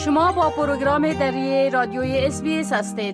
شما با پروگرام دری رادیوی SBS هستید.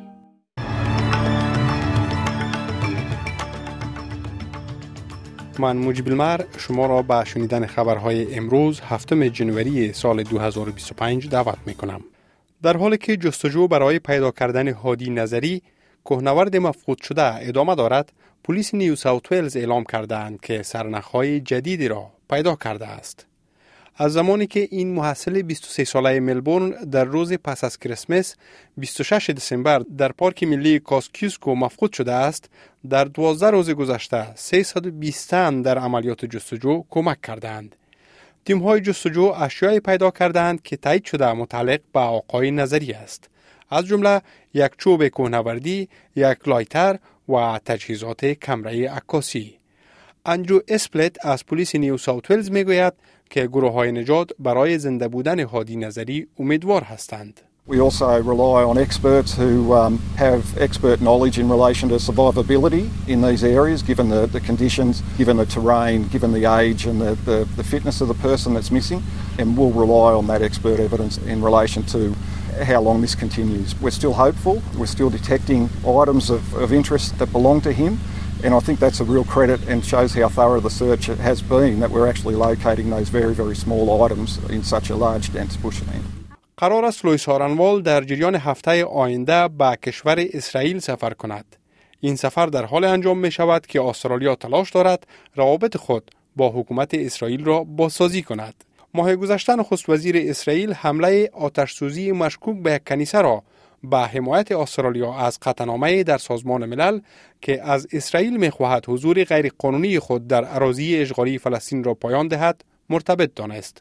من مجیب المر شما را به شنیدن خبرهای امروز هفتم جنوری سال 2025 دعوت می کنم. در حالی که جستجو برای پیدا کردن هادی نظری کوهنورد مفقود شده ادامه دارد، پلیس نیو ساوت ولز اعلام کردند که سرنخهای جدیدی را پیدا کرده است. از زمانی که این محصل 23 ساله ملبورن در روز پس از کریسمس 26 دسامبر در پارک ملی کاسکیوسکو مفقود شده است، در 12 روز گذشته 320 تن در عملیات جستجو کمک کردند. تیم‌های جستجو اشیایی پیدا کردند که تایید شده متعلق به آقای نظری است، از جمله یک چوب کوهنوردی، یک لایتر و تجهیزات کمره عکاسی. اندرو اسپلت از پلیس نیو ساوت ولز میگوید که گروه‌های نجات برای زنده بودن هادی نظری امیدوار هستند. We also rely on experts who have expert knowledge in relation to survivability in these areas, given the conditions, given the terrain, given the age and the fitness of the person that's missing, and we'll rely on that expert evidence in relation to how long this continues. We're still hopeful, we're still detecting items of interest that belong to him, and I think that's a real credit and shows how thorough the search has been, that we're actually locating those very, very small items in such a large, dense bushland. قرار است لوئیس هارنوال در جریان هفته آینده به کشور اسرائیل سفر کند. این سفر در حال انجام می شود که استرالیا تلاش دارد روابط خود با حکومت اسرائیل را بازسازی کند. ماه گذشته نخست وزیر اسرائیل حمله آتش‌سوزی مشکوک به یک کنیسه را به حمایت استرالیا از قطعنامه در سازمان ملل که از اسرائیل می خواهد حضور غیر قانونی خود در اراضی اشغالی فلسطین را پایان دهد مرتبط دانست.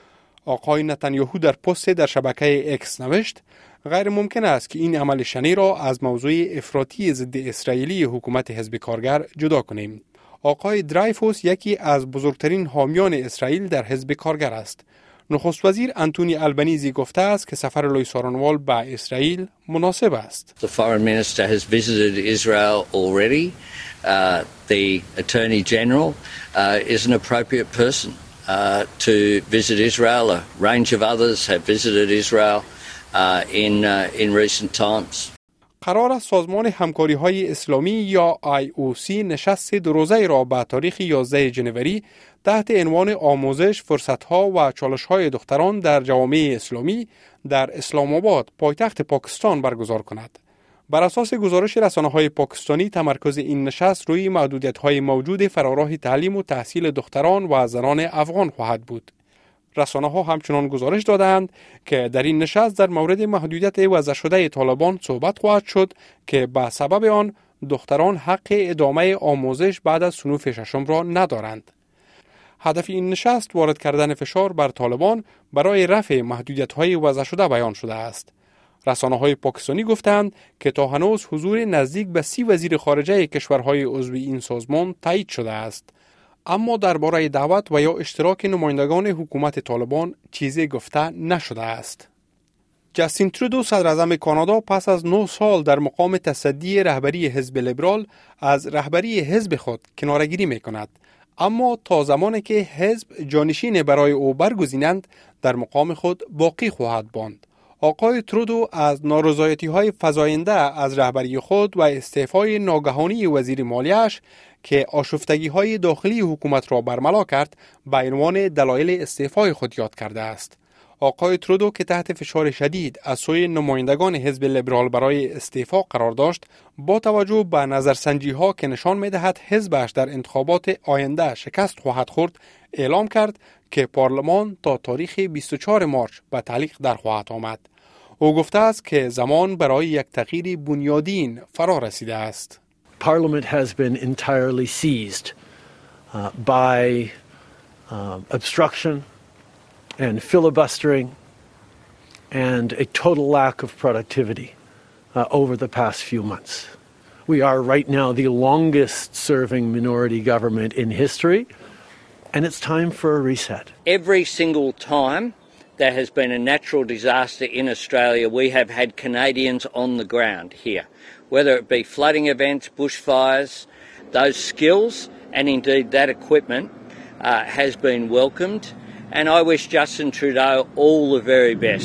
آقای نتانیاهو در پست در شبکه اکس نوشت: غیر ممکن است که این عمل شنی را از موضوع افراطی ضد اسرائیلی حکومت حزب کارگر جدا کنیم. آقای درایفوس یکی از بزرگترین حامیان اسرائیل در حزب کارگر است. نخست وزیر انتونی البنیزی گفته است که سفر لوئیس هارنوال به اسرائیل مناسب است. The foreign minister has visited Israel already. The attorney general is an appropriate person to visit Israel. A range of others have visited Israel in recent times. قرار است سازمان همکاری‌های اسلامی یا IOC نشست دو روزه را به تاریخ 11 جنوری تحت عنوان آموزش، فرصت‌ها و چالش‌های دختران در جوامع اسلامی در اسلام آباد، پایتخت پاکستان برگزار کند. بر اساس گزارش رسانه‌های پاکستانی، تمرکز این نشست روی محدودیت‌های موجود فراراه تعلیم و تحصیل دختران و زنان افغان خواهد بود. رسانه‌ها همچنان گزارش دادند که در این نشست در مورد محدودیت وضع شده طالبان صحبت خواهد شد که به سبب آن دختران حق ادامه آموزش بعد از صنوف ششم را ندارند. هدف این نشست وارد کردن فشار بر طالبان برای رفع محدودیت‌های وضع شده بیان شده است. رسانه‌های پاکستانی گفتند که تا هنوز حضور نزدیک به 30 وزیر خارجه کشورهای عضو این سازمان تایید شده است، اما درباره دعوت و یا اشتراک نمایندگان حکومت طالبان چیزی گفته نشده است. جاستین ترودو صدراعظم کانادا پس از 9 سال در مقام تصدی رهبری حزب لیبرال از رهبری حزب خود کناره‌گیری می‌کند، اما تا زمانی که حزب جانشین برای او برگزینند در مقام خود باقی خواهد ماند. آقای ترودو از نارضایتی‌های فزاینده از رهبری خود و استعفای ناگهانی وزیر مالیه‌اش که آشفتگی‌های داخلی حکومت را برملا کرد به عنوان دلایل استعفای خود یاد کرده است. آقای ترودو که تحت فشار شدید از سوی نمایندگان حزب لیبرال برای استعفا قرار داشت، با توجه به نظرسنجی‌ها که نشان می‌دهد حزبش در انتخابات آینده شکست خواهد خورد، اعلام کرد که پارلمان تا تاریخ 24 مارچ به تعلیق در خواهد آمد. او گفته است که زمان برای یک تغییر بنیادین فرا رسیده است. Parliament has been entirely seized by obstruction and filibustering and a total lack of productivity over the past few months. We are right now the longest serving minority government in history, and it's time for a reset. Every single time there has been a natural disaster in Australia, we have had Canadians on the ground here, whether it be flooding events, bushfires. Those skills and indeed that equipment has been welcomed, and I wish Justin Trudeau all the very best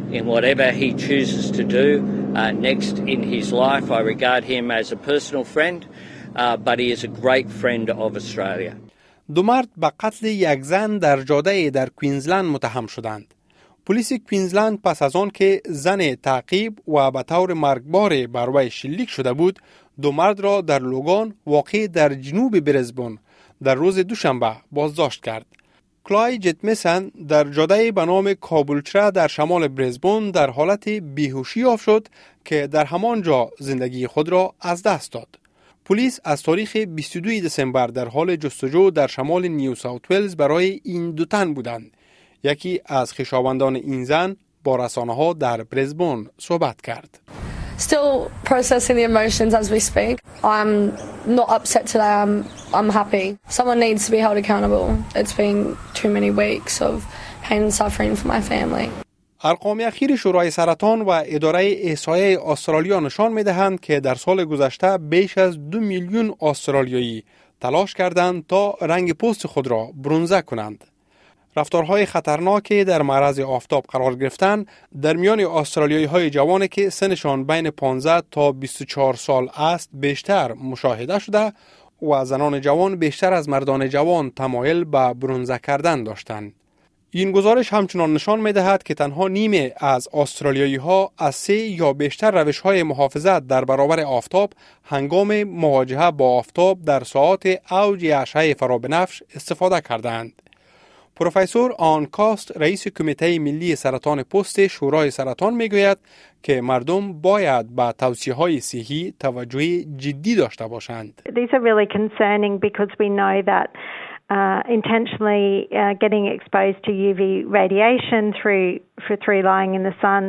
in whatever he chooses to do next in his life. I regard him as a personal friend, but he is a great friend of Australia. دو مرد به قتل یک زن در جاده در کوینزلند متهم شدند. پلیس کوینزلند پس از آن که زن تعقیب و به طور مرگبار بر وی شلیک شده بود، دو مرد را در لوگان واقع در جنوب برزبون در روز دوشنبه بازداشت کرد. کلای جتمسن در جاده به نام کابولچرا در شمال برزبون در حالت بیهوشی یافت شد که در همان جا زندگی خود را از دست داد. پلیس از تاریخ 22 دسامبر در حال جستجو در شمال نیو ساوت ولز برای این دو تن بودند. یکی از خویشاوندان این زن با رسانه‌ها در برزبون صحبت کرد. Still processing the emotions as we speak. I'm not upset today. I'm happy. Someone needs to be held accountable. It's been too many weeks of pain and suffering for my family. ارقام اخیر شورای سرطان و اداره احصایه استرالیا نشان می‌دهند که در سال گذشته بیش از 2 میلیون استرالیایی تلاش کردند تا رنگ پوست خود را برنزه کنند. رفتارهای خطرناکی در معرض آفتاب قرار گرفتن در میان استرالیایی‌های جوانی که سنشان بین 15 تا 24 سال است بیشتر مشاهده شده و زنان جوان بیشتر از مردان جوان تمایل به برنزه کردن داشتند. این گزارش همچنان نشان می‌دهد که تنها نیمه از استرالیایی‌ها از 3 یا بیشتر روش‌های محافظت در برابر آفتاب هنگام مواجهه با آفتاب در ساعات اوج اشعه فرابنفش استفاده کردند. پروفسور آن کاست رئیس کمیته ملی سرطان پوست شورای سرطان میگوید که مردم باید به توصیه‌های صحی توجه جدی داشته باشند. These are really concerning because we know that intentionally getting exposed to UV radiation through lying in the sun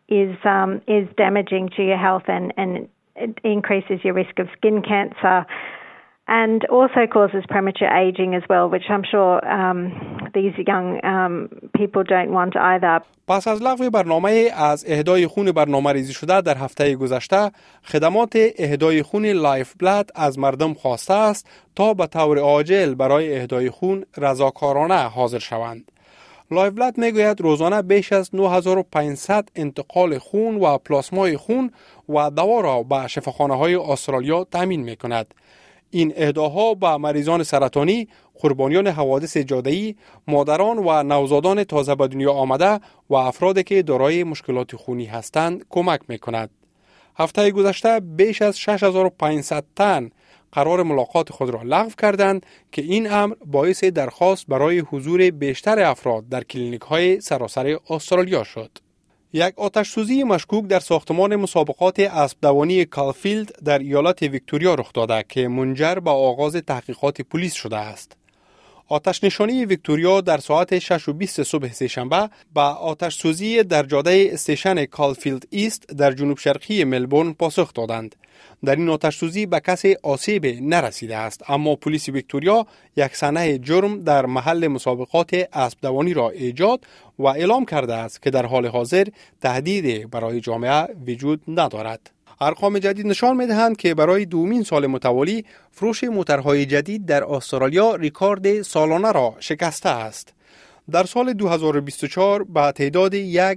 is damaging to your health and it increases your risk of skin cancer. And also causes premature aging as well, which I'm sure these young people don't want either. پس از لغو برنامه از اهدای خون برنامه‌ریزی شده در هفته گذشته، خدمات اهدای خون لایف بلاد از مردم خواسته است تا به طور عاجل برای اهدای خون رضاکارانه حاضر شوند. لایف بلاد میگوید روزانه بیش از 9500 انتقال خون و پلاسمای خون و دوا را به شفاخانه‌های استرالیا تامین می‌کند. این اهداها به مریضان سرطانی، قربانیان حوادث جاده‌ای، مادران و نوزادان تازه به دنیا آمده و افرادی که دارای مشکلات خونی هستند کمک می‌کند. هفته گذشته بیش از 6500 تن قرار ملاقات خود را لغو کردند که این امر باعث درخواست برای حضور بیشتر افراد در کلینیک‌های سراسر استرالیا شد. یک آتش‌سوزی مشکوک در ساختمان مسابقات اسب دوانی کالفیلد در ایالت ویکتوریا رخ داده که منجر به آغاز تحقیقات پلیس شده است. آتش نشانی ویکتوریا در ساعت 6:20 صبح سه‌شنبه به آتش‌سوزی در جاده استیشن کالفیلد ایست در جنوب شرقی ملبورن پاسخ دادند. در این آتش‌سوزی به کسی آسیب نرسیده است، اما پلیس ویکتوریا یک صحنه جرم در محل مسابقات اسب دوانی را ایجاد و اعلام کرده است که در حال حاضر تهدیدی برای جامعه وجود ندارد. ارقام جدید نشان می‌دهند که برای دومین سال متوالی فروش موتورهای جدید در استرالیا رکورد سالانه را شکسته است. در سال 2024 با تعداد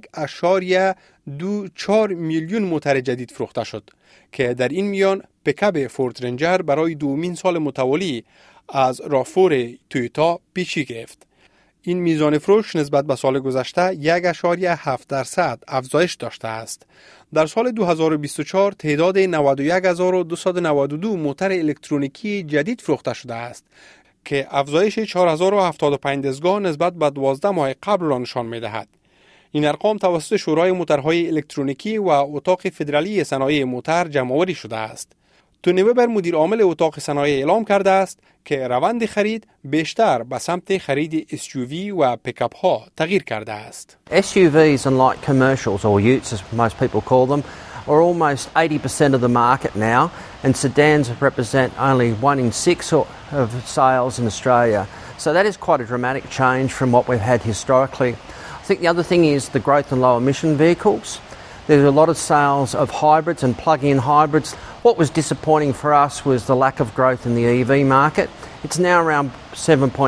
1.24 میلیون موتور جدید فروخته شد که در این میان پیکاپ فورد رنجر برای دومین سال متوالی از رافور تویوتا پیشی گرفت. این میزان فروش نسبت به سال گذشته 1.7% افزایش داشته است. در سال 2024 تعداد 91292 موتور الکترونیکی جدید فروخته شده است که افزایش 4075 دستگاه نسبت به 12 ماه قبل را نشان می‌دهد. این ارقام توسط شورای موتورهای الکترونیکی و اتاق فدرالی صنایع موتور جمع‌آوری شده است. تونی وبر مدیر عامل اتاق صنایع اعلام کرده است که روند خرید بیشتر به سمت خرید SUV و پیکاپ ها تغییر کرده است. SUVs and light commercials, or utes as most people call them, are almost 80% of the market now, and sedans represent only 1 in 6 of sales in Australia. So that is quite a dramatic change from what we've had historically. I think the other thing is the growth in low emission vehicles. There's a lot of sales of hybrids and plug-in hybrids. What was disappointing for us was the lack of growth in the EV market. It's now around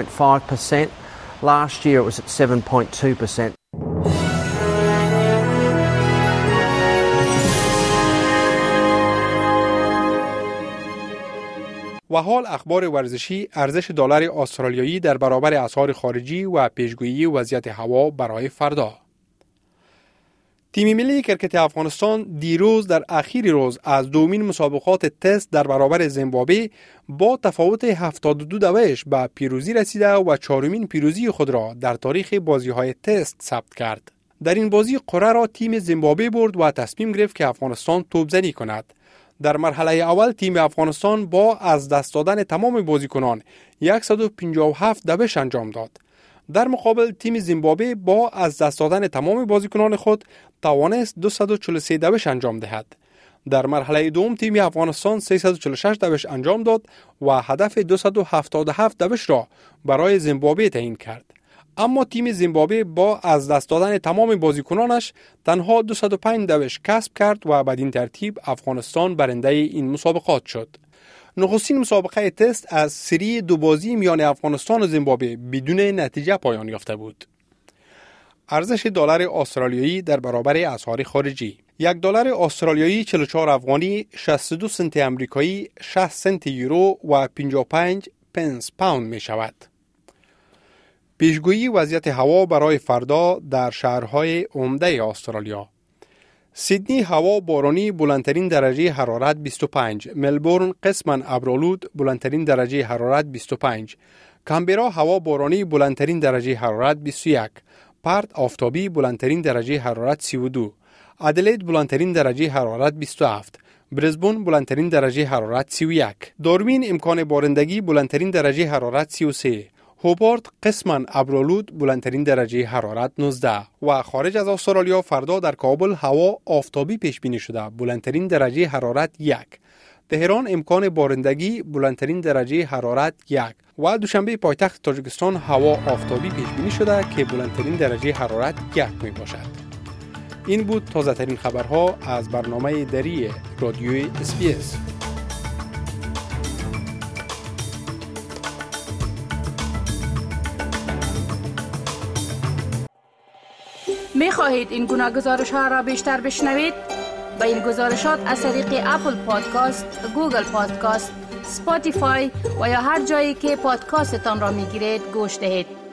7.5%. Last year it was at 7.2%. و حال اخبار ورزشی، ارزش دلار استرالیایی در برابر اسعار خارجی و پیشگویی وضعیت هوا برای فردا. تیم ملی کرکت افغانستان دیروز در اخیر روز از دومین مسابقات تست در برابر زیمبابوه با تفاوت 72 به پیروزی رسیده و چهارمین پیروزی خود را در تاریخ بازی‌های تست ثبت کرد. در این بازی قره را تیم زیمبابوه برد و تصمیم گرفت که افغانستان توپزنی کند. در مرحله اول تیم افغانستان با از دست دادن تمام بازیکنان 157 دوش انجام داد. در مقابل تیم زیمبابوه با از دست دادن تمام بازیکنان خود توانست 243 دوش انجام دهد. در مرحله دوم تیم افغانستان 346 دوش انجام داد و هدف 277 دوش را برای زیمبابوه تعیین کرد. اما تیم زیمبابوه با از دست دادن تمام بازیکنانش تنها 205 دوش کسب کرد و بدین ترتیب افغانستان برنده این مسابقات شد. نخستین مسابقه تست از سری دو بازی میان افغانستان و زیمبابوه بدون نتیجه پایان یافته بود. ارزش دلار استرالیایی در برابر اسعار خارجی: یک دلار استرالیایی 44 افغانی، 62 سنت آمریکایی، 60 سنت یورو و 55 پنس پوند می شود. پیشگویی وضعیت هوا برای فردا در شهرهای عمده استرالیا: سیدنی هوا بارانی، بلندترین درجه حرارت 25. ملبورن قسماً ابرآلود، بلندترین درجه حرارت 25. کامبرا هوا بارانی، بلندترین درجه حرارت 21. پرت آفتابی، بلندترین درجه حرارت 32. ادلید بلندترین درجه حرارت 27. برزبون بلندترین درجه حرارت 31. داروین امکان بارندگی، بلندترین درجه حرارت 33. هوبارت قسماً ابرآلود، بلندترین درجه حرارت 19. و خارج از استرالیا فردا در کابل هوا آفتابی پیش بینی شده، بلندترین درجه حرارت 1. تهران امکان بارندگی، بلندترین درجه حرارت 1. و دوشنبه پایتخت تاجیکستان هوا آفتابی پیش بینی شده که بلندترین درجه حرارت 1 می باشد. این بود تازه ترین خبرها از برنامه دری رادیوی SBS. می خواهید این گناه گزارش ها را بیشتر بشنوید؟ با این گزارشات از طریق اپل پادکاست، گوگل پادکاست، سپاتیفای و یا هر جایی که پادکاستتان را می گیرید گوش دهید.